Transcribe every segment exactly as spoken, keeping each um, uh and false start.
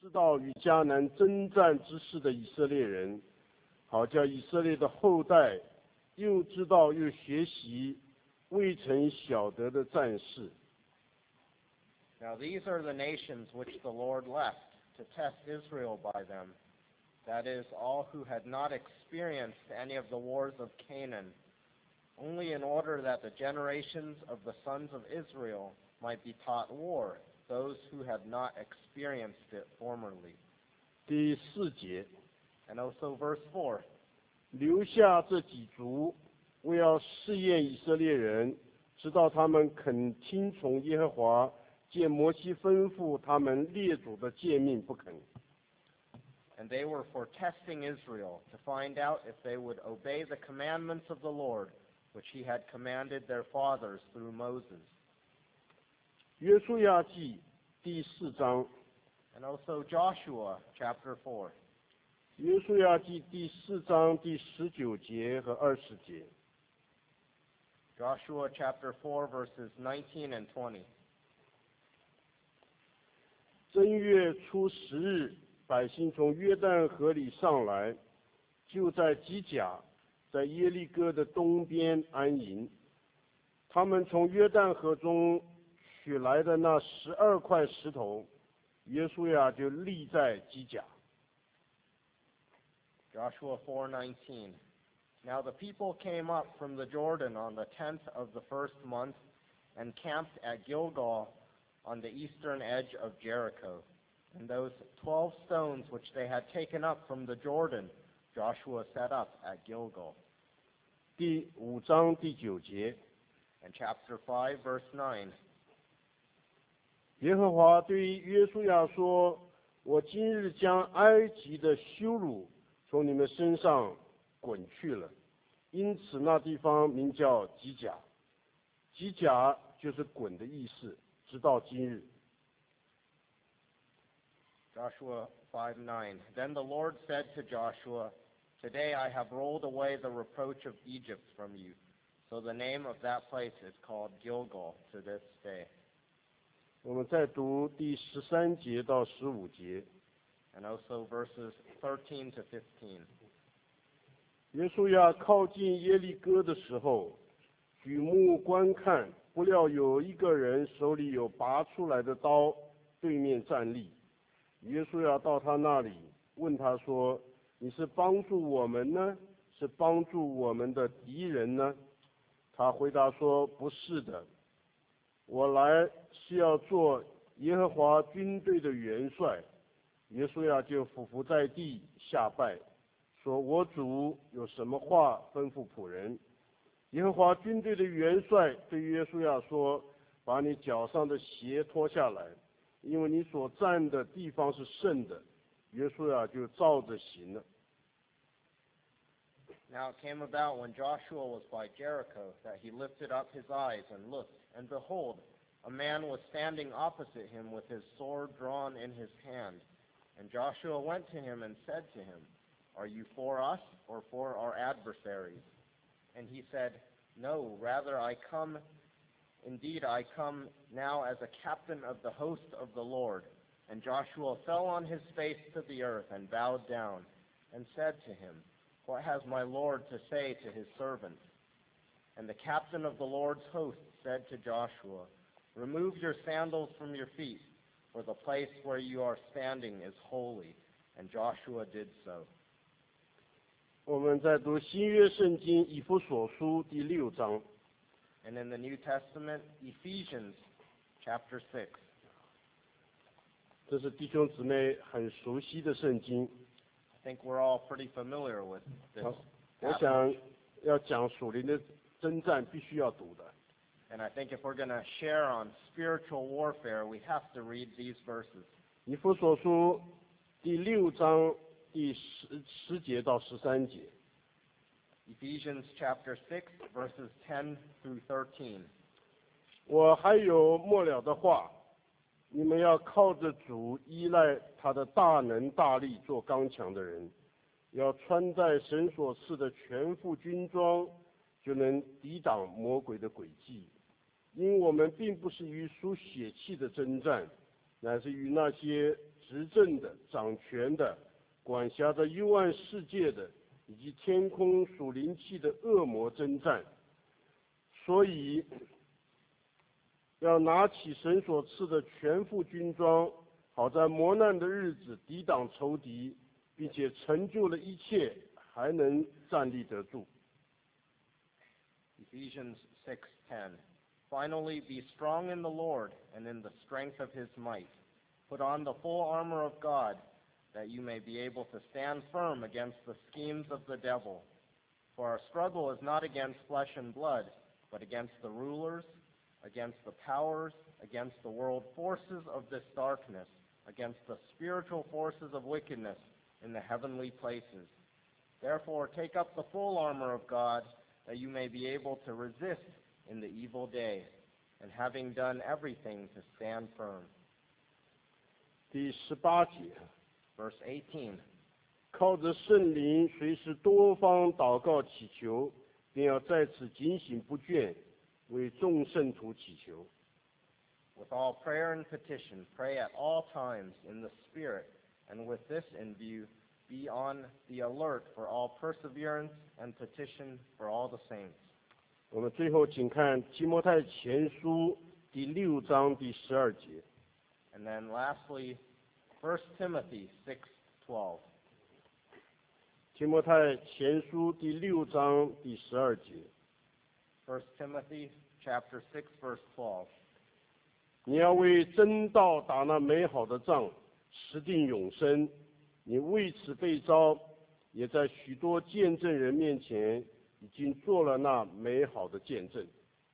知道与迦南征战之事的以色列人，好叫以色列的后代又知道又学习未曾晓得的战事。 Now these are the nations which the Lord left to test Israel by them, that is, all who had not experienced any of the wars of Canaan, only in order that the generations of the sons of Israel might be taught war, those who had not experienced it formerly. 第四节， And also verse four. 留下这几族，为要试验以色列人，直到他们肯听从耶和华借摩西吩咐他们列祖的诫命不肯。 And they were for testing Israel, to find out if they would obey the commandments of the Lord, which he had commanded their fathers through Moses. 约书亚记第四章， And also Joshua chapter four. 约书亚记第四章第十九节和二十节。 Joshua chapter four verses nineteen and twenty. 正月初十日，百姓从约旦河里上来，就在基甲，在耶利哥的东边安营。他们从约旦河中取来的那十二块石头，约书亚就立在基甲。 Joshua four nineteen. Now the people came up from the Jordan on the tenth of the first month and camped at Gilgal on the eastern edge of Jericho. And those twelve stones which they had taken up from the Jordan, Joshua set up at Gilgal. 第五章第九节， And chapter five verse nine. 耶和华对约书亚说：“我今日将埃及的羞辱从你们身上滚去了。”因此那地方名叫基甲。基甲就是滚的意思，直到今日。 Joshua five nine. Then the Lord said to Joshua, Today I have rolled away the reproach of Egypt from you. So the name of that place is called Gilgal to this day. 我们再读第十三节到十五节。 And also verses thirteen to fifteen. 约书亚靠近耶利哥的时候，举目观看，不料有一个人手里有拔出来的刀，对面站立。约书亚到他那里，问他说：“你是帮助我们呢，是帮助我们的敌人呢？”他回答说：“不是的，我来是要做耶和华军队的元帅。”约书亚就俯伏在地下拜，说：“我主有什么话吩咐仆人？”耶和华军队的元帅对约书亚说：“把你脚上的鞋脱下来，因为你所站的地方是圣的。”约书亚就照着行了。 Now it came about when Joshua was by Jericho that he lifted up his eyes and looked, and behold, a man was standing opposite him with his sword drawn in his hand. And Joshua went to him and said to him, Are you for us or for our adversaries? And he said, No, rather I come, indeed I come now as a captain of the host of the Lord. And Joshua fell on his face to the earth and bowed down, and said to him, What has my Lord to say to his servant? And the captain of the Lord's host said to Joshua, Remove your sandals from your feet, for the place where you are standing is holy. And Joshua did so. 我们在读新约圣经以弗所书第六章。 And in the New Testament, Ephesians chapter six. 这是弟兄姊妹很熟悉的圣经。 I think we're all pretty familiar with this 好，我 passage. 想要讲属灵的征战，必须要读的。 And I think if we're going to share on spiritual warfare, we have to read these verses. 以弗所书第六章第十十节到十三节。 Ephesians chapter six, verses ten through thirteen. 我还有末了的话，你们要靠着主，依赖他的大能大力，做刚强的人，要穿戴神所赐的全副军装，就能抵挡魔鬼的诡计。因为我们并不是与属血气的征战，乃是与那些执政的、 掌权的、管辖着幽暗世界的，以及天空属灵气的恶魔征战。所以，要拿起神所赐的全副军装，好在磨难的日子抵挡仇敌，并且成就了一切，还能站立得住。 Ephesians six ten. Finally, be strong in the Lord and in the strength of his might. Put on the full armor of God, that you may be able to stand firm against the schemes of the devil. For our struggle is not against flesh and blood, but against the rulers, against the powers, against the world forces of this darkness, against the spiritual forces of wickedness in the heavenly places. Therefore, take up the full armor of God, that you may be able to resist in the evil day, and having done everything, to stand firm. 第十八节， Verse eighteen. 靠着圣灵，随时多方祷告祈求，并要在此警醒不倦，为众圣徒祈求。 With all prayer and petition, pray at all times in the Spirit, and with this in view, be on the alert for all perseverance and petition for all the saints. 我们最后请看提摩太前书第六章第十二节。 And then lastly, First Timothy six twelve. 提摩太前书第六章第十二节。 First Timothy chapter six verse twelve. 你要为真道打那美好的仗，实定永生。你为此被召，也在许多见证人面前已经做了那美好的见证。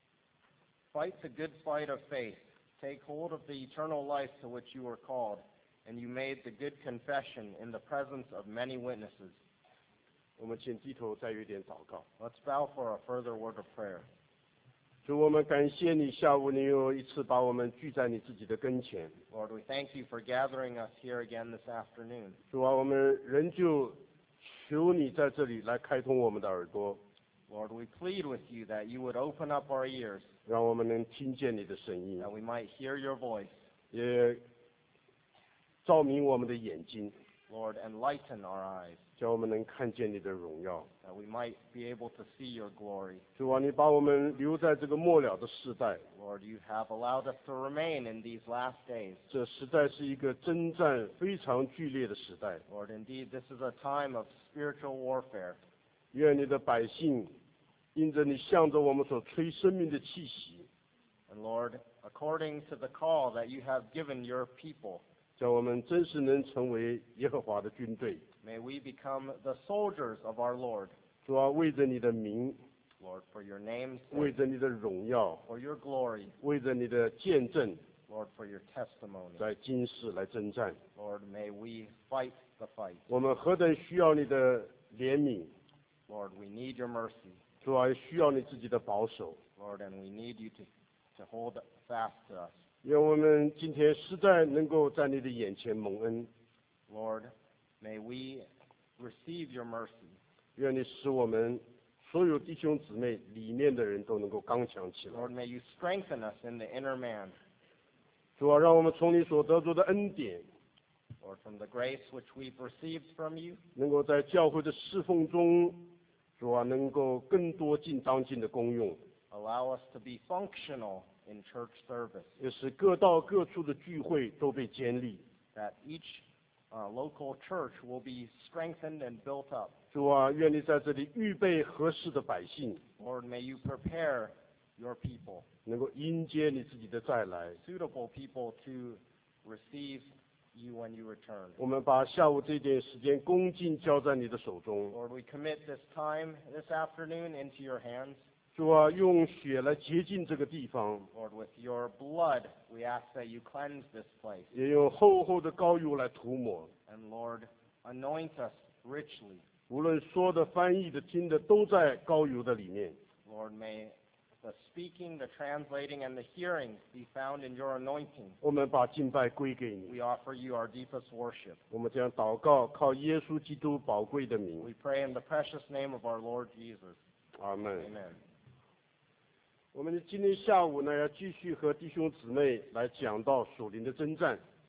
Fight the good fight of faith. Take hold of the eternal life to which you were called, and you made the good confession in the presence of many witnesses. 我们请低头再有一点祷告。 Let's bow for a further word of prayer. 主，我们感谢你，下午你又一次把我们聚在你自己的跟前。 Lord, we thank you for gathering us here again this afternoon. 主啊，我们仍旧求你在这里来开通我们的耳朵， Lord, we plead with you that you would open up our ears, 让我们能听见你的声音， that we might hear your voice, 也照明我们的眼睛， Lord, enlighten our eyes, 叫我们能看见你的荣耀。 that we might be able to see your glory. 主啊，你把我们留在这个末了的世代， Lord, you have allowed us to remain in these last days. 这实在是一个征战非常剧烈的时代。 Lord, indeed, this is a time of spiritual warfare. 愿你的百姓因着你向着我们所吹生命的气息， And Lord, according to the call that you have given your people, 叫我们真是能成为耶和华的军队。 may we become the soldiers of our Lord. 主啊，为着你的名， Lord, for your name's 为 sake, 着你的荣耀， for your glory, 为着你的见证， Lord, for your testimony. 在今世来征战。 Lord, may we fight the fight. 我们何等需要你的怜悯， Lord, we need your mercy. 主啊，需要你自己的保守。 Lord, and we need you to, to hold fast to us. 愿我们今天实在能够在你的眼前蒙恩， Lord, may we receive your mercy. 愿你使我们所有弟兄姊妹里面的人都能够刚强起来。 Lord, may you strengthen us in the inner man. 主啊，让我们从你所得着的恩典， Lord, from the grace which we've received from you, 能够在教会的侍奉中，主啊，能够更多尽当尽的功用， allow us to be functional in church service, 也使各道各处的聚会都被建立。 that each uh, local church will be strengthened and built up. 主啊，愿你在这里预备合适的百姓， Lord, may you prepare your people, 能够迎接你自己的再来。 suitable people to receive you when you return. 我们把下午这点时间恭敬交在你的手中。 Lord, we commit this time, this afternoon, into your hands. 主啊，用血来洁净这个地方， Lord, with your blood, we ask that you cleanse this place. 也用厚厚的膏油来涂抹。 And Lord, anoint us richly. 无论说的、翻译的、听的，都在膏油的里面。 Lord, may the speaking, the translating, and the hearing be found in your anointing. 我们把敬拜归给你。 We offer you our deepest worship. 我们将祷告，靠耶稣基督宝贵的名。 We pray in the precious name of our Lord Jesus. 阿门。 Amen. 我们今天下午呢，要继续和弟兄姊妹来讲到属灵的征战。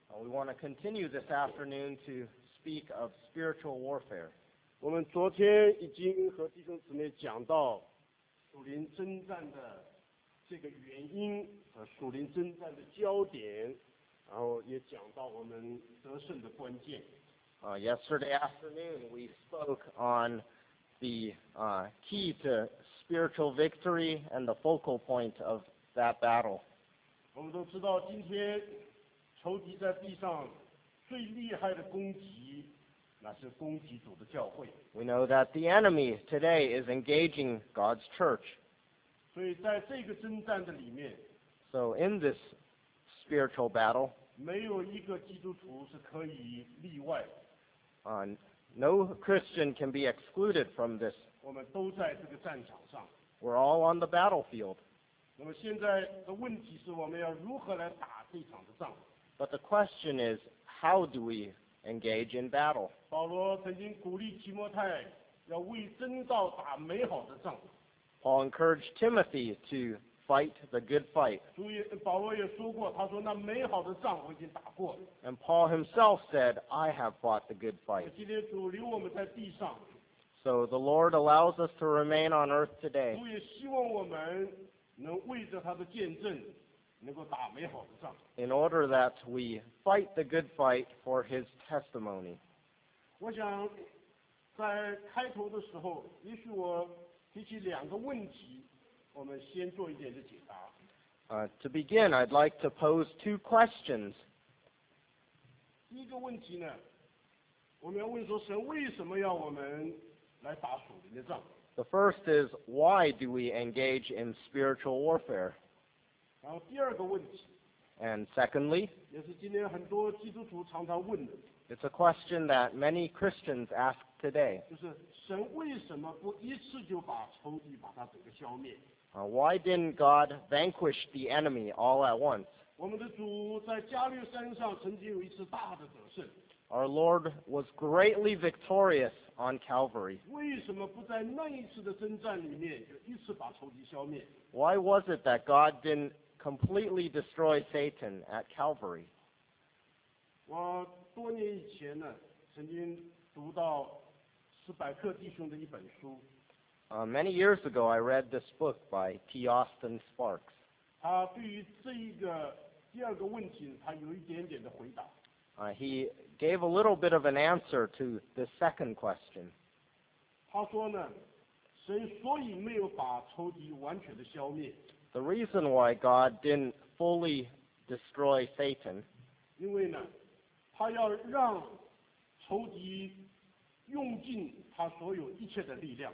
Uh, we want to continue this afternoon to speak of spiritual warfare. 我们昨天已经和弟兄姊妹讲到属灵征战的这个原因和属灵征战的焦点，然后也讲到我们得胜的关键。 Uh, yesterday afternoon, we spoke on the uh, key to spiritual victory and the focal point of that battle. 我们都知道，今天仇敌在地上最厉害的攻击，那是攻击主的教会。 We know that the enemy today is engaging God's church. 所以在这个征战的里面， So in this spiritual battle, 没有一个基督徒是可以例外的。 uh, no Christian can be excluded from this. 我们都在这个战场上。 We're all on the battlefield. 那么现在的问题是我们要如何来打这场的仗？ But the question is, how do we engage in battle? 保罗曾经鼓励提摩太要为真道打美好的仗。 Paul encouraged Timothy to fight the good fight. 主也保罗也说过，他说那美好的仗我已经打过了。 And Paul himself said, I have fought the good fight. 今天主留我们在地上， So the Lord allows us to remain on earth today 主也希望我们能为着他的见证，能够打美好的仗。 in order that we fight the good fight for his testimony. 我想在开头的时候，也许我提起两个问题，我们先做一点的解答。 Uh, to begin, I'd like to pose two questions. 第一个问题呢，我们要问说，神为什么要我们来打属灵的仗？ The first is, why do we engage in spiritual warfare? 然后第二个问题， And secondly, 也是今天很多基督徒常常问的， it's a question that many Christians ask today. 就是神为什么不一次就把仇敌把它整个消灭？ Uh, why didn't God vanquish the enemy all at once? 我们的主在加略山上曾经有一次大的得胜， Our Lord was greatly victorious on Calvary. 为什么不在那一次的征战里面就一次把仇敌消灭？ Why was it that God didn't completely destroy Satan at Calvary? 我多年以前呢，曾经读到史百克弟兄的一本书， Uh, many years ago, I read this book by T. Austin Sparks. 他对于这一个第二个问题，他有一点点的回答。 Uh, he gave a little bit of an answer to the second question. 他说呢，神所以没有把仇敌完全的消灭， The reason why God didn't fully destroy Satan 因为呢，他要让仇敌用尽他所有一切的力量。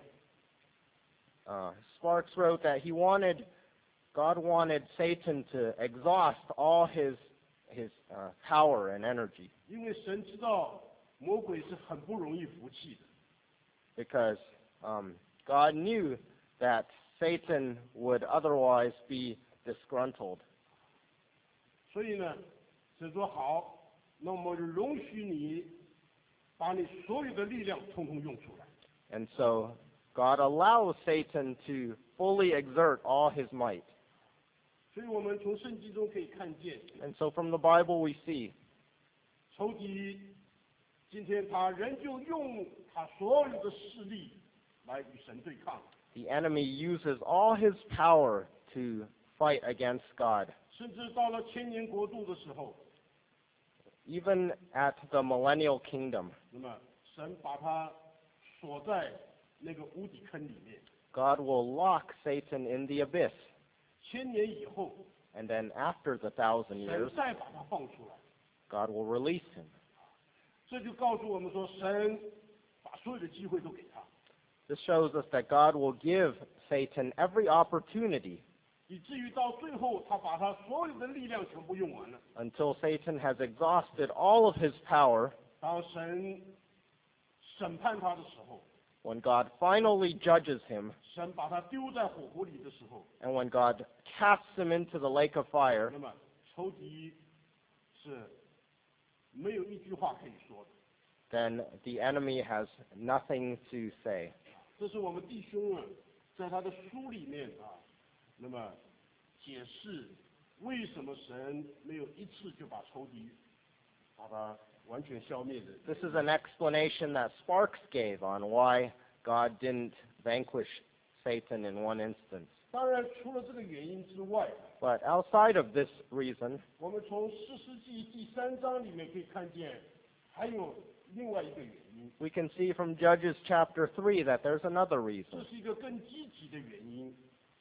Uh, Sparks wrote that he wanted, God wanted Satan to exhaust all his his uh, power and energy 因为神知道魔鬼是很不容易服气的， because um, God knew that Satan would otherwise be disgruntled. 所以呢，神说好，那么就容许你把你所有的力量统统用出来。 And so God allows Satan to fully exert all his might. 所以我们从圣经中可以看见， And so from the Bible we see 仇敌今天他仍旧用他所有的势力来与神对抗， the enemy uses all his power to fight against God. 甚至到了千年国度的时候， Even at the millennial kingdom, 那么神把他锁在那个无底坑里面。 God will lock Satan in the abyss. 千年以后， And then after the thousand 神 years, 再把他放出来， God will release him. 这就告诉我们说，神把所有的机会都给他， This shows us that God will give Satan every opportunity 以至于到最后，他把他所有的力量全部用完了。 until Satan has exhausted all of his power. 当神审判他的时候， When God finally judges him, 神把他丢在火湖里的时候， and when God casts him into the lake of fire, 那么仇敌是没有一句话可以说的。 then the enemy has nothing to say. 这是我们弟兄啊，在他的书里面啊，那么解释为什么神没有一次就把仇敌把它完全消灭的。 This is an explanation that Sparks gave on why God didn't vanquish Satan in one instance. 当然，除了这个原因之外， But outside of this reason, 我们从士师记第三章里面可以看见，还有另外一个原因， we can see from Judges chapter three that there's another 这 reason. 是一个更积极的原因。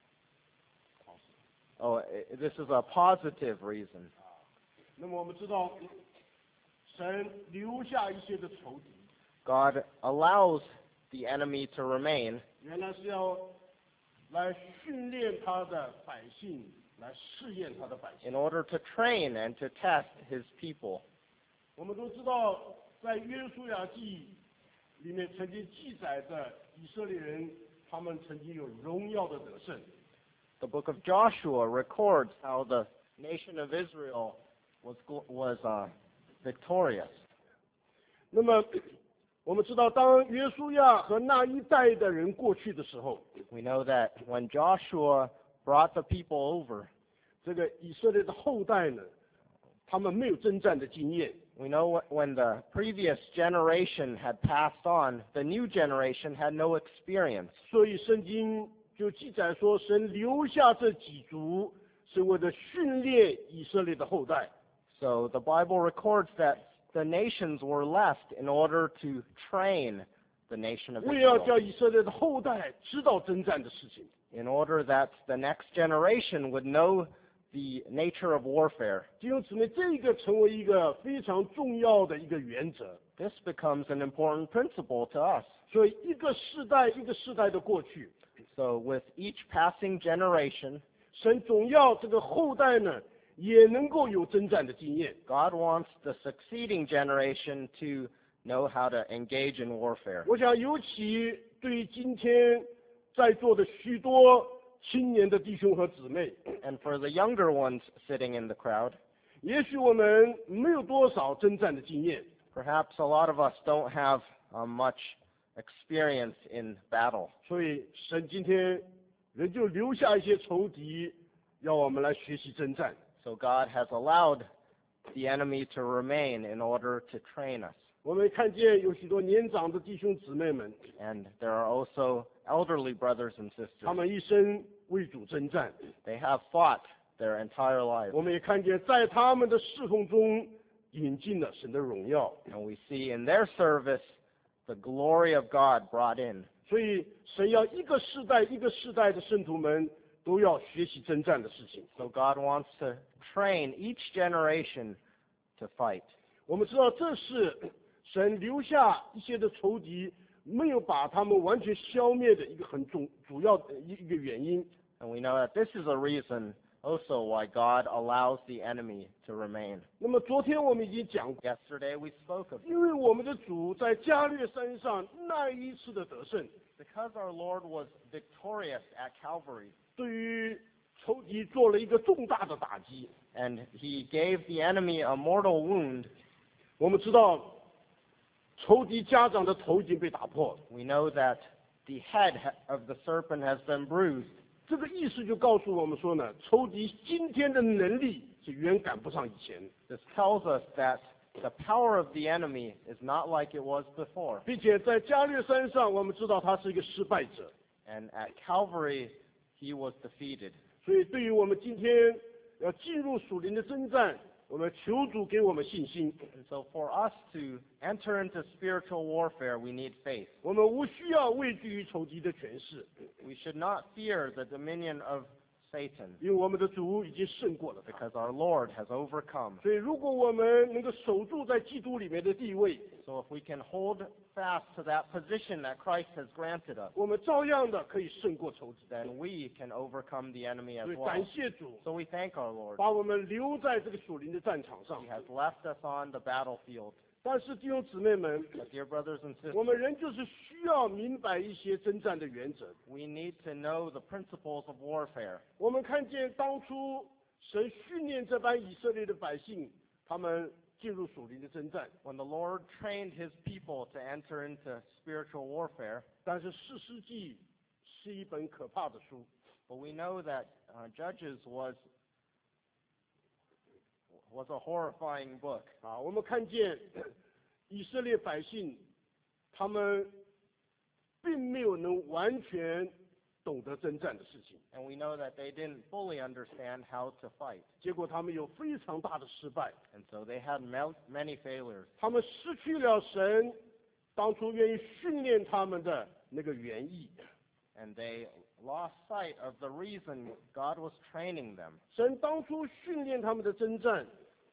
Oh, i- this is a positive reason. 那么我们知道，神留下一些的仇敌， God allows the enemy to remain 原来是要来训练他的百姓，来试验他的百姓。 in order to train and to test his people. 我们都知道，在约书亚记里面曾经记载着以色列人，他们曾经有荣耀的得胜。 The book of Joshua records how the nation of Israel was gl- was uh, victorious. 那么，我们知道，当约书亚和那一代的人过去的时候， We know that when Joshua brought the people over, 这个以色列的后代呢，他们没有征战的经验， we know wh- when the previous generation had passed on, the new generation had no experience. 所以圣经就记载说，神留下这几族，是为了训练以色列的后代。 So the Bible records that the nations were left in order to train the nation of 为要 Israel, 叫以色列的后代知道征战的事情。 in order that the next generation would know the nature of warfare. 弟兄姊妹，这个成为一个非常重要的一个原则。 This becomes an important principle to us. 所以，一个世代一个世代的过去， So with each passing generation, 神总要这个后代呢，也能够有征战的经验。 God wants the succeeding generation to know how to engage in warfare. 我想，尤其对于今天在座的许多青年的弟兄和姊妹， And for the younger ones sitting in the crowd, 也许我们没有多少征战的经验， perhaps a lot of us don't have uh, much experience in battle. 所以神今天仍旧留下一些仇敌，要我们来学习征战。 So God has allowed the enemy to remain in order to train us. 我们看见有许多年长的弟兄姊妹们， And there are also elderly brothers and 他 sisters. 们一生为主征战。 They have fought their entire lives. 我们也看见在他们的侍奉中引进了神的荣耀。 And we see in their service the glory of God brought in. 所以神要一个世代一个世代的圣徒们都要学习征战的事情。 So God wants to train each generation to fight. 我们知道这是神留下一些的仇敌，没有把他们完全消灭的一个很重主要的一一个原因。 And we know that this is a reason also why God allows the enemy to remain. 那么昨天我们已经讲过， Yesterday we spoke of 因为我们的主在加略山上那一次的得胜， because our Lord was victorious at Calvary 对于仇敌做了一个重大的打击。 and he gave the enemy a mortal wound. 我们知道，仇敌家长的头已经被打破了。 We know that the head ha- of the serpent has been bruised. 这个意思就告诉我们说呢，仇敌今天的能力是远赶不上以前， This tells us that the power of the enemy is not like it was before. 并且在加略山上，我们知道他是一个失败者。 And at Calvary, he was defeated. 所以，对于我们今天要进入属灵的征战，我们求主给我们信心。 And so for us to enter into spiritual warfare, we need faith. 我们无需要畏惧于仇敌的权势， We should not fear the dominion of Satan 因为我们的主已经胜过了他。 because our Lord has overcome. 所以，如果我们能够守住在基督里面的地位， So if we can hold fast to that position that Christ has granted us, 我们照样的可以胜过仇敌。 then we can overcome the enemy 所 as 以， well. 感谢主， So we thank our Lord. 把我们留在这个属灵的战场上 He。has left us on the battlefield. 但是弟兄姊妹们， But dear brothers and 我 sisters, 们仍旧是需要明白一些征战的原则。 we need to know the principles of warfare. 我们看见当初神训练这班以色列的百姓，他们进入属灵的征战。 When the Lord trained his people to enter into spiritual warfare, 但是士师记是一本可怕的书， but we know that uh, Judges was was a horrifying book. 啊，我们看见以色列百姓，他们并没有能完全懂得征战的事情， And we know that they didn't fully understand how to fight. 结果他们有非常大的失败， And so they had mel- many failures. 他们失去了神当初愿意训练他们的那个原意。 And they lost sight of the reason God was training them. 神当初训练他们的征战，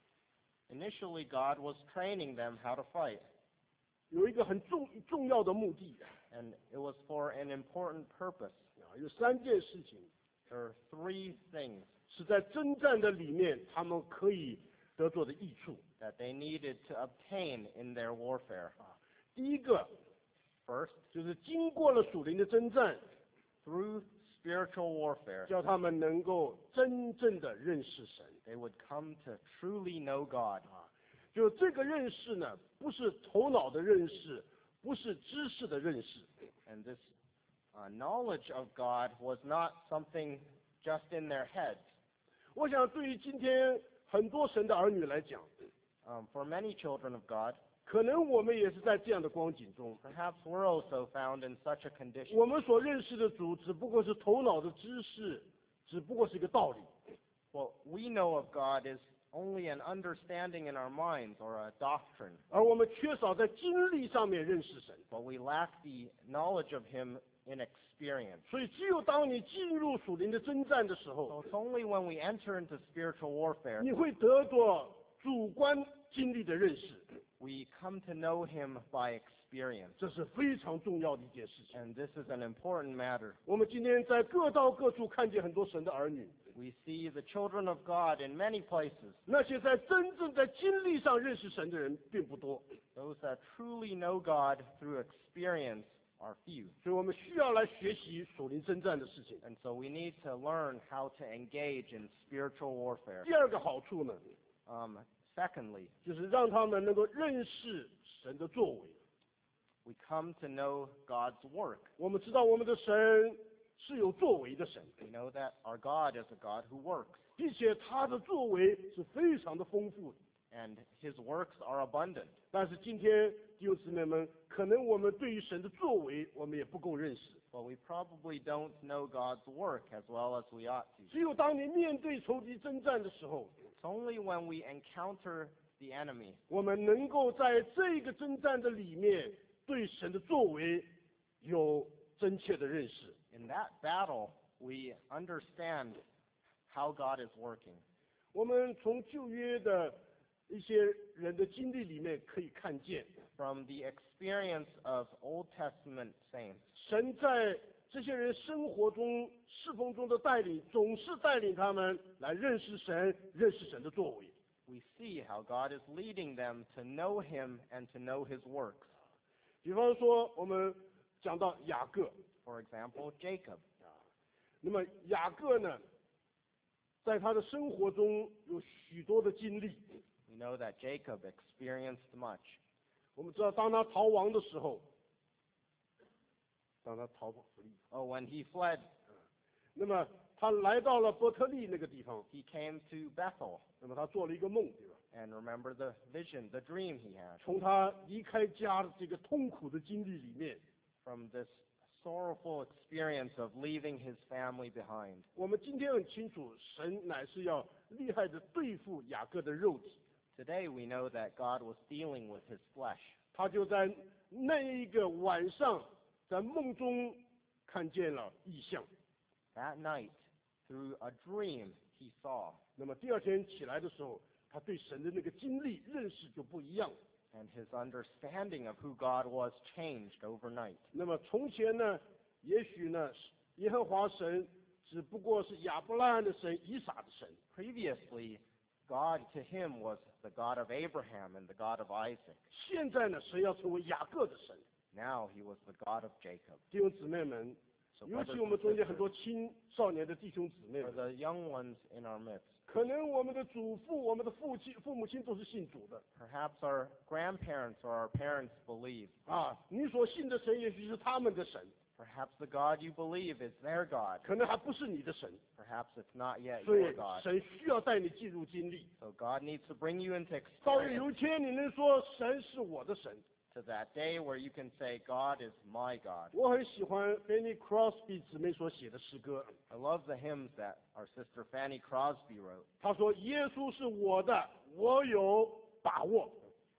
Initially, God was training them how to fight. 有一个很重重要的目的 And it was for an important purpose. 啊，有三件事情 There are three things 是在征战的里面他们可以得做的益处。 that they needed to obtain in their warfare. 第一个 First, 就是经过了属灵的征战， through spiritual warfare, 叫他们能够真正的认识神。 they would come to truly know God. 就这个认识呢，不是头脑的认识，不是知识的认识， And this uh, knowledge of God was not something just in their heads. 我想对于今天很多神的儿女来讲， Um, for many children of God, 可能我们也是在这样的光景中， perhaps we're also found in such a condition. 我们所认识的主只不过是头脑的知识，只不过是一个道理。 What we know of God is only an understanding in our minds or a doctrine, 而我们缺少在经历上面认识神， but we lack the knowledge of Him in experience. 所以只有当你进入属灵的征战的时候， So it's only when we enter into spiritual warfare 你会得着主观经历的认识， we come to know Him by experience. 这是非常重要的一件事情。 And this is an important matter. 我们今天在各道各处看见很多神的儿女， We see the children of God in many places. 那些在真正在经历上认识神的人并不多， Those that truly know God through experience are few. 所以我们需要来学习属灵征战的事情。 And so we need to learn how to engage in spiritual warfare. 第二个好处呢， Um, secondly, 就是让他们能够认识神的作为。 we come to know God's work. 我们知道我们的神是有作为的神， We know that our God is a God who works, 并且他的作为是非常的丰富的。 and His works are abundant. 但是今天弟兄姊妹们，可能我们对于神的作为，我们也不够认识。 But we probably don't know God's work as well as we ought to. 只有当你面对仇敌征战的时候， It's only when we encounter the enemy 我们能够在这个征战的里面，对神的作为有真切的认识。 In that battle, we understand how God is working. 我们从旧约的一些人的经历里面可以看见， From the experience of Old Testament saints, 神在这些人生活中、侍奉中的带领，总是带领他们来认识神、认识神的作为。 we see how God is leading them to know Him and to know His works. 比方说，我们讲到雅各， For example, Jacob. 那么雅各呢，在他的生活中有许多的经历。 We know that Jacob experienced much. 我们知道，当他逃亡的时候，当他逃跑， Oh, when he fled, 那么他来到了伯特利那个地方， he came to Bethel. 那么他做了一个梦，对吧？ And remember the vision, the dream he had. 从他离开家的这个痛苦的经历里面， From this sorrowful experience of leaving his family behind. 我们今天很清楚，神乃是要厉害的对付雅各的肉体。 Today we know that God was dealing with his flesh. 他就在那一个晚上，在梦中看见了异象。 That night, through a dream, he saw. 那么第二天起来的时候，他对神的那个经历认识就不一样。 And his understanding of who God was changed overnight. 那么从前呢，也许呢，耶和华神只不过是亚伯拉罕的神、以撒的神。 Previously, God to him was the God of Abraham and the God of Isaac. 现在呢，神要成为雅各的神。 Now he was the God of Jacob. 弟兄姊妹们， So 尤 brothers 其我们 and 中间很多 sisters, 青少年的弟兄姊妹 for 们， the young ones in our midst, 可能我们的祖父、我们的父亲、父母亲都是信主的 Perhaps our grandparents or our parents believe. 啊。你所信的神也许是他们的神， Perhaps the God you believe is their God. 可能还不是你的神， Perhaps it's not yet 所 your 以 God. 神需要带你进入经历。 So God needs to bring you into 到有 experience 一天你能说神是我的神。 to that day where you can say, God is my God. 我很喜欢 Fanny Crosby 姊妹所写的诗歌， I love the hymns that our sister Fanny Crosby wrote. 她说：“耶稣是我的，我有把握。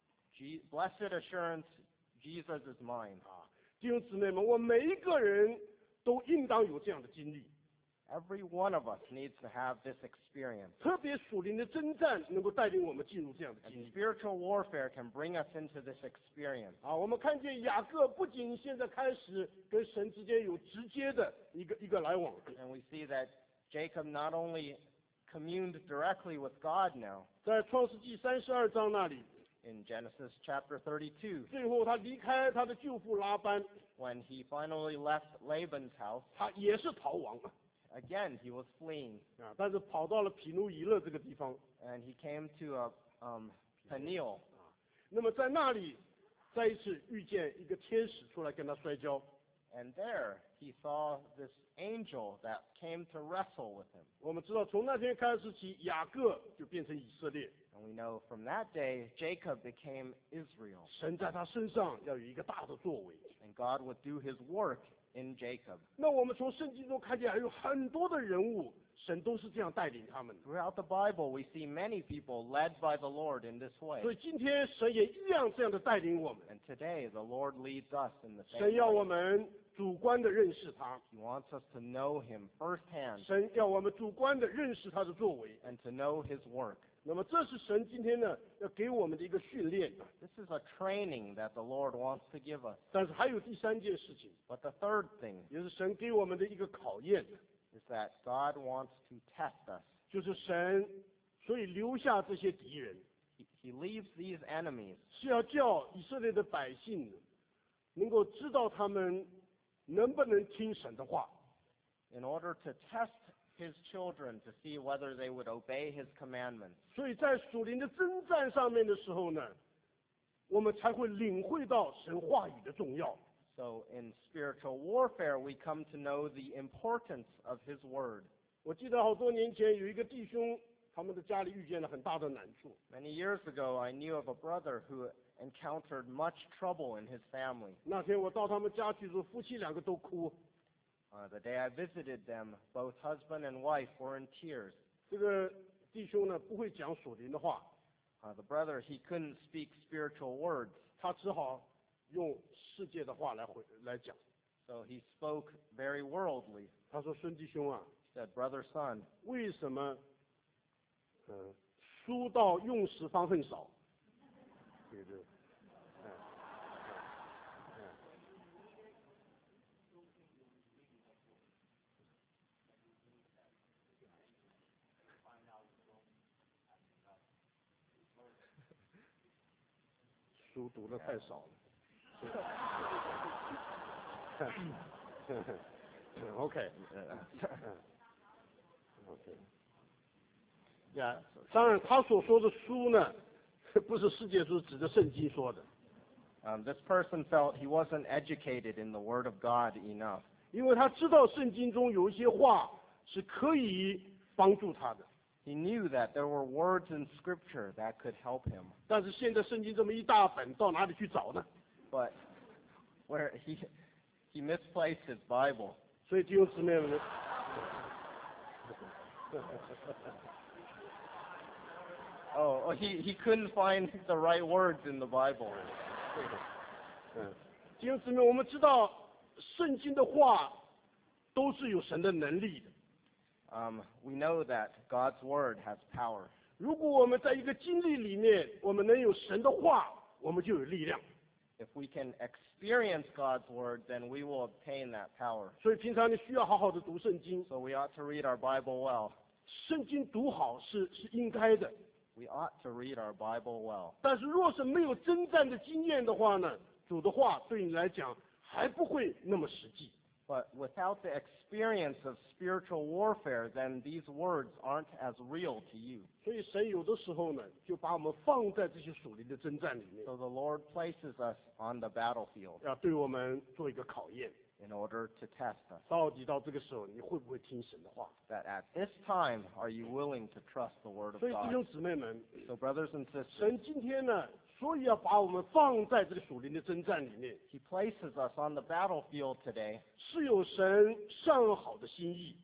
Je- Blessed assurance, Jesus is mine. ” 啊，弟兄姊妹们，我每一个人都应当有这样的经历。 Every one of us needs to have this experience. 特别属灵的征战能够带领我们进入这样的经 And 历。 spiritual warfare can bring us into this experience. 啊，我们看见雅各不仅现在开始跟神之间有直接的一个一个来往， And we see that Jacob not only communed directly with God now 在创世纪三十二章那里， in Genesis chapter thirty-two, 最后他离开他的舅父拉班， when he finally left Laban's house, 他也是逃亡 again he was fleeing, 啊，但是跑到了毗努伊勒这个地方。 and he came to a um, Peniel. 那么在那里，再一次遇见一个天使出来跟他摔跤。 And there he saw this angel that came to wrestle with him. 我们知道，从那天开始起，雅各就变成以色列， And we know from that day, Jacob became Israel. 神在他身上要有一个大的作为。 And God would do his work in Jacob. 那我们从圣经中看见，还有很多的人物，神都是这样带领他们的。 Throughout the Bible, we see many people led by the Lord in this 所 way. 以今天神也一样这样的带领我们。 And today, the Lord leads us in the 神 same 要我 way. 们主观的认识他， He wants us to know him firsthand 神要我们主观的认识他的作为。 and to know his work. 那么这是神今天呢要给我们的一个训练。 This is a training that the Lord wants to give us. 但是还有第三件事情， But the third thing 也是神给我们的一个考验， is that God wants to test us. 就是神所以留下这些敌人， He, he leaves these enemies 是要叫以色列的百姓能够知道他们能不能听神的话。 in order to test his children to see whether they would obey his commandments. 所以在属灵的征战上面的时候呢，我们才会领会到神话语的重要。 So in spiritual warfare, we come to know the importance of his word. 我记得好多年前有一个弟兄，他们的家里遇见了很大的难处。 Many years ago, I knew of a brother who encountered much trouble in his family. 那天我到他们家去的时候，夫妻两个都哭。 Uh, the day I visited them, both husband and wife were in tears. 这个弟兄呢不会讲属灵的话， Uh, the brother, he couldn't speak spiritual words, 他只好用世界的话来回来讲。 so he spoke very worldly. 他说：“孙弟兄啊， He said, Brother, son, 为什么，嗯，书到用时方恨少？对对，嗯，嗯，嗯。” 书读的太少了。OK，嗯嗯 OK，呀，当然他所说的书呢，不是世界书，指着圣经说的， um, this person felt he wasn't educated in the Word of God enough. 因为他知道圣经中有一些话是可以帮助他的。 He knew that there were words in Scripture that could help him, 但是现在圣经这么一大本，到哪里去找呢？ but where he he misplaced his Bible. 所以弟兄姊妹们， Oh, oh, he he couldn't find the right words in the Bible. 嗯，弟兄姊妹，我们知道圣经的话都是有神的能力的。 Um, we know that God's Word has power. 如果我们在一个经历里面，我们能有神的话，我们就有力量。 If we can experience God's Word, then we will obtain that power. 所以平常你需要好好的读圣经， So we ought to read our Bible well. 圣经读好是是应该的。 We ought to read our Bible well. 但是若是没有征战的经验的话呢，主的话对你来讲还不会那么实际。 But without the experience of spiritual warfare, then these words aren't as real to you. 所以神有的时候呢，就把我们放在这些属灵的征战里面， So the Lord places us on the battlefield 要对我们做一个考验。 in order to test us. 到底到这个时候，你会不会听神的话？ That at this time, are you willing to trust the word of 所以弟 God? 兄姊妹们， So brothers and sisters, 神今天呢，所以要把我们放在这个属灵的征战里面， He places us on the battlefield today 是有神上好的心意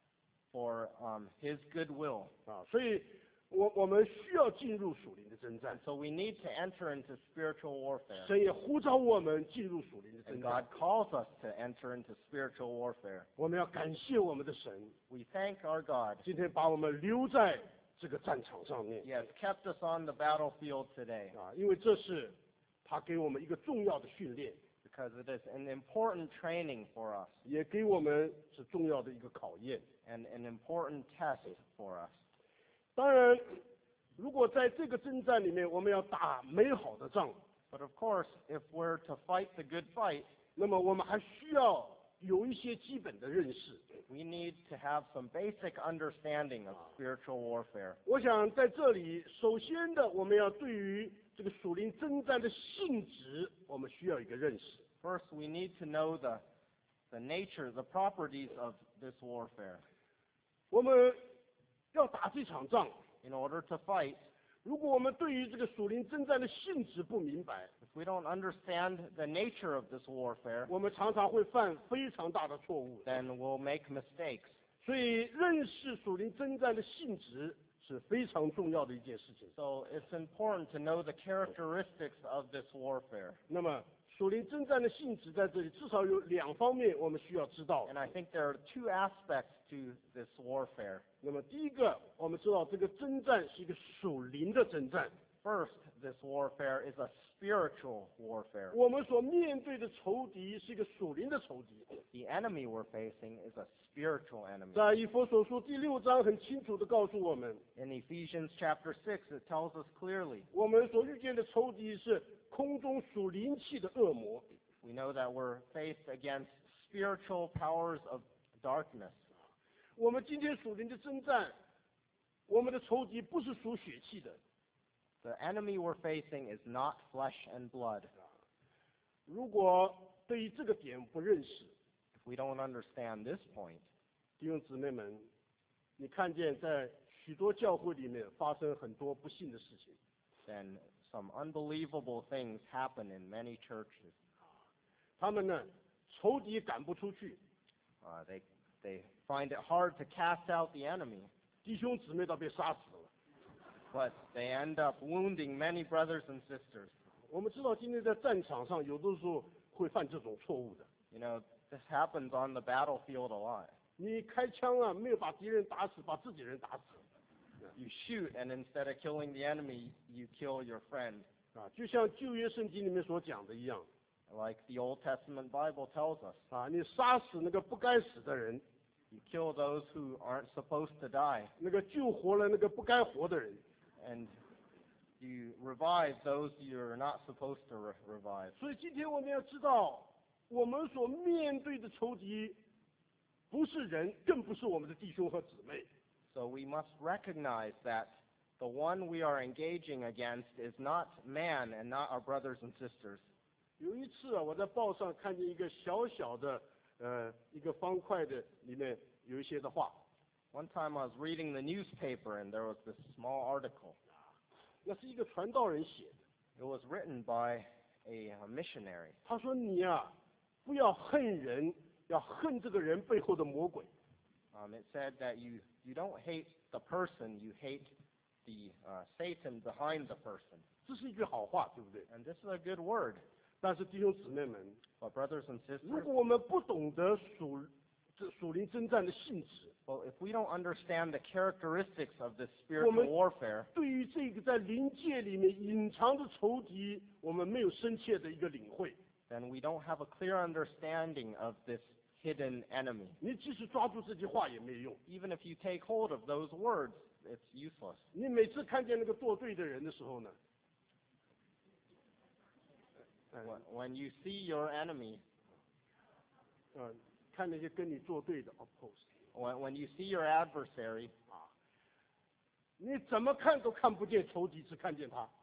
for um, His good will. 啊。所以我我们需要进入属灵的征战 And，so we need to enter into spiritual warfare. 神也呼召我们进入属灵的 And 征 God 战。 calls us to enter into spiritual warfare. 我们要感谢我们的神， We thank our God. 今天把我们留在这个战场上面 He has kept us on the battlefield today 啊，因为这是他给我们一个重要的训练， because it is an important training for us 也给我们是重要的一个考验。 and an important test for us. 当然，如果在这个征战里面，我们要打美好的仗， But of course, if we're to fight the good fight, 那么我们还需要有一些基本的认识。 we need to have some basic understanding of spiritual warfare. 我想在这里，首先的我们要对于这个属灵征战的性质，我们需要一个认识。 First, we need to know the, the nature, the properties of this warfare. 我们要打这场仗， In order to fight, 如果我们对于这个属灵征战的性质不明白， if we don't understand the nature of this warfare, 我们常常会犯非常大的错误。 then we'll make mistakes. 所以，认识属灵征战的性质是非常重要的一件事情。 So it's important to know the characteristics of this warfare. 那么，属灵征战的性质在这里至少有两方面我们需要知道。 And I think there are two aspects to this warfare. 那么，第一个，我们知道这个征战是一个属灵的征战。 First, this warfare is a spiritual warfare. 我们所面对的仇敌是一个属灵的仇敌。 The enemy we're facing is a spiritual enemy. 在以弗所书第六章很清楚地告诉我们， In Ephesians chapter six, it tells us clearly. 我们所遇见的仇敌是空中属灵气的恶魔。 We know that we're faced against spiritual powers of darkness. 我们今天属灵的征战，我们的仇敌不是属血气的。 The enemy we're facing is not flesh and blood. 如果对于这个点不认识， If we don't understand this point, 弟兄姊妹们，你看见在许多教会里面发生很多不幸的事情。 then some unbelievable things happen in many churches. 他们呢，仇敌赶不出去， Uh, they, they find it hard to cast out the enemy, 弟兄姊妹都被杀死了。 but they end up wounding many brothers and sisters. 我们知道今天在战场上，有的时候会犯这种错误的。 You know, this happens on the battlefield a lot. 你开枪啊，没有把敌人打死，把自己人打死 You shoot, and instead of killing the enemy, you kill your friend. 啊，就像旧约圣经里面所讲的一样 Like the Old Testament Bible tells us, 啊，你杀死那个不该死的人， you kill those who aren't supposed to die, 那个救活了那个不该活的人。 and you revive those you're not supposed to re- revive. 所以今天我们要知道，我们所面对的仇敌，不是人，更不是我们的弟兄和姊妹。 So we must recognize that the one we are engaging against is not man and not our brothers and sisters. 有一次啊，我在报上看见一个小小的，呃，一个方块的，里面有一些的话， One time I was reading the newspaper and there was this small article. 那是一个传道人写的。 It was written by a, a missionary. 他说：“你啊，不要恨人，要恨这个人背后的魔鬼。 Um, it said that you, you don't hate the person, you hate the uh, Satan behind the person. ” 这是一句好话，对不对？ And this is a good word. 但是弟兄姊妹们， But brothers and 如 sisters, 果我们不懂得属这属灵征战的性质， well, if we don't understand the characteristics of this spiritual Woman- warfare, 对于这个在灵界里面隐藏的仇敌，我们没有深切的一个领会。 then we don't have a clear understanding of this hidden enemy. 你即使抓住这句话也没有用。 Even if you take hold of those words, it's useless. 你每次看见那个作对的人的时候呢， When, when you see your enemy, 呃， 看那些跟你作对的 oppose When, when you see your adversary, 啊，你怎么看都看不见仇敌，只看见他。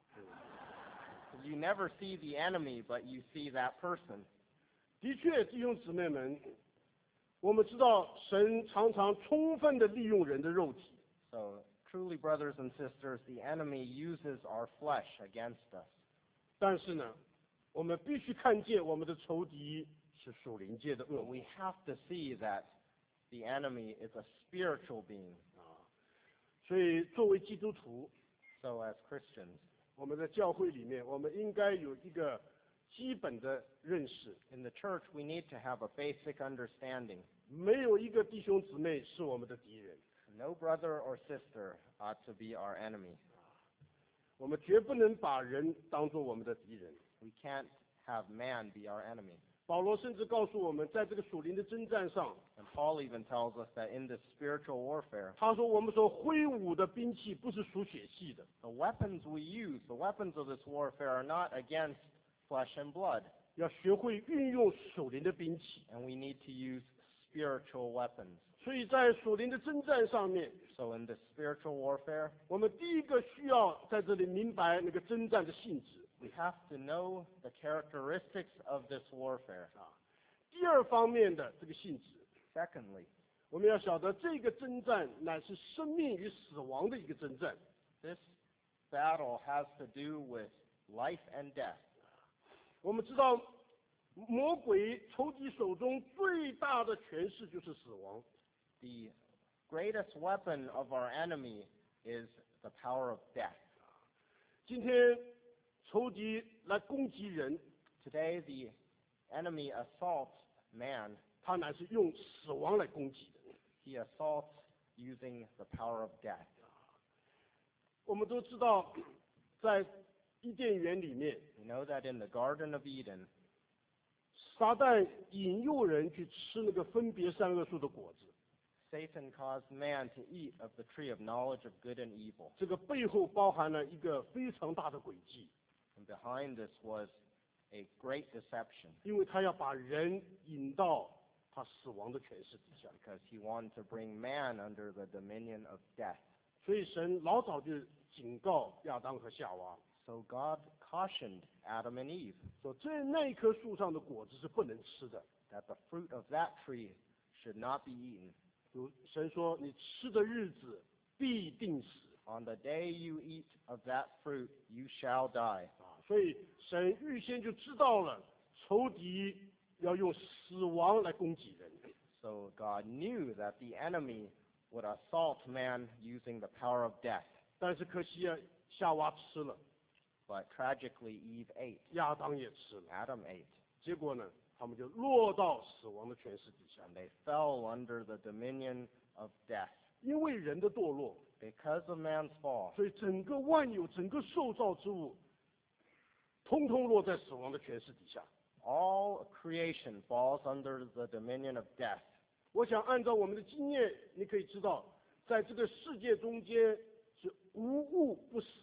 you never see the enemy, but you see that person. 的确，弟兄姊妹们，我们知道神常常充分的利用人的肉体， So, truly, brothers and sisters, the enemy uses our flesh against us. 但是呢，我们必须看见我们的仇敌是属灵界的恶 But 魔 we have to see that the enemy is a spiritual being. 啊。所以，作为基督徒， So, as Christians, 我们在教会里面，我们应该有一个基本的认识， in the church, we need to have a basic understanding. 没有一个弟兄姊妹是我们的敌人， No brother or sister ought to be our enemy. 我们绝不能把人当作我们的敌人。 We can't have man be our enemy. 保罗甚至告诉我们，在这个属灵的征战上， And Paul even tells us that in this spiritual warfare, 他说我们所挥舞的兵器不是属血气的， the weapons we use, the weapons of this warfare are not against flesh and blood, 要学会运用属灵的兵器。 and we need to use spiritual weapons. 所以在属灵的征战上面， So in this spiritual warfare, 我们第一个需要在这里明白那个征战的性质 we have to know the characteristics of this warfare. 啊。第二方面的这个性质， Secondly, 我们要晓得这个征战乃是生命与死亡的一个征战。 this battle has to do with life and death. 我们知道，魔鬼仇敌手中最大的权势就是死亡。 The greatest weapon of our enemy is the power of death. 今天仇敌来攻击人， Today, the enemy assaults man. 他乃是用死亡来攻击的。 He assaults using the power of death. 我们都知道，在伊甸园里面， We know that in the Garden of Eden, 撒旦引诱人去吃那个分别善恶树的果子， Satan caused man to eat of the tree of knowledge of good and evil. 这个背后包含了一个非常大的诡计， And behind this was a great deception, 因为他要把人引到他死亡的权势底下。 because he wanted to bring man under the dominion of death. 所以神老早就警告亚当和夏娃， So God cautioned Adam and Eve 说这那一棵树上的果子是不能吃的。 that the fruit of that tree should not be eaten. 有神说你吃的日子必定死 On the day you eat of that fruit, you shall die. 啊！所以神预先就知道了仇敌要用死亡来攻击人。 So God knew that the enemy would assault man using the power of death. 但是可惜啊，夏娃吃了， But tragically, Eve ate. 亚当也吃了， Adam ate. 结果呢，他们就落到死亡的权势底下。 And they fell under the dominion of death. 因为人的堕落， Because of man's fall, 所以整个万有、整个受造之物，通通落在死亡的权势底下。 all creation falls under the dominion of death. 我想按照我们的经验，你可以知道，在这个世界中间是无物不死，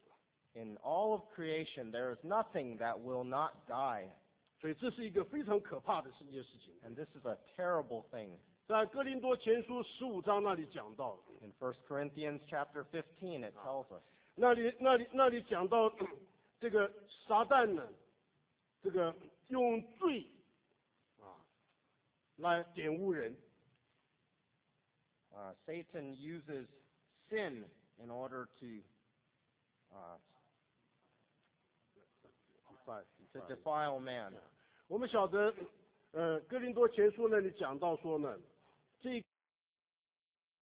In all of creation, there is nothing that will not die. 所以这是一个非常可怕的一件事情。 And this is a terrible thing. 在哥林多前书十五章那里讲到， In First Corinthians chapter fifteen, it tells us 那里那里那里讲到这个撒旦呢，这个用罪啊来玷污人， uh, Satan uses sin in order to uh, to defile man. 我们晓得，呃，哥林多前书那里讲到说呢，这